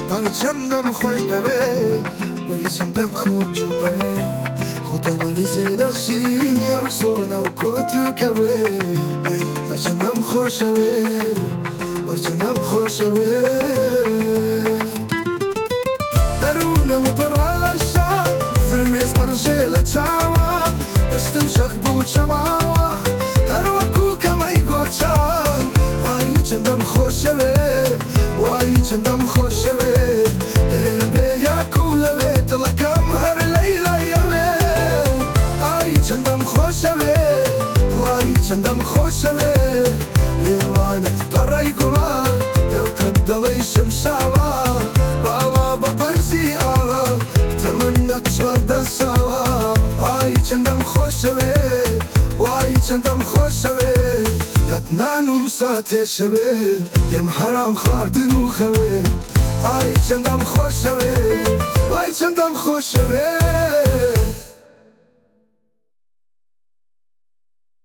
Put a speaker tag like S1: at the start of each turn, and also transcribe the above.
S1: بر چندم خوش ببه ولی چندم خوش ببه خودم ولی زیدخشی یا سونا و کتو کبه بر چندم خوش ببه بر چندم خوش ببه درونم براشا فرمیز برجل چاوا استنشق بو چماوا هر وکو کمی گوچا وای چندم خوش ببه وای چندم خوش ببه دل یا کوله دلکم هر لیله یمه وای چندم خوش ببه وای چندم خوش ببه لیوانت برای گلا دل کدلی شمشاوا بابا بپرسی آوا تمنت شد سوا وای چندم خوش ببه وای چندم خوش ببه یتنانم ساتش ببه یم حرام خواردن و خوه وای چندم خوش ببه وای چندم خوش ببه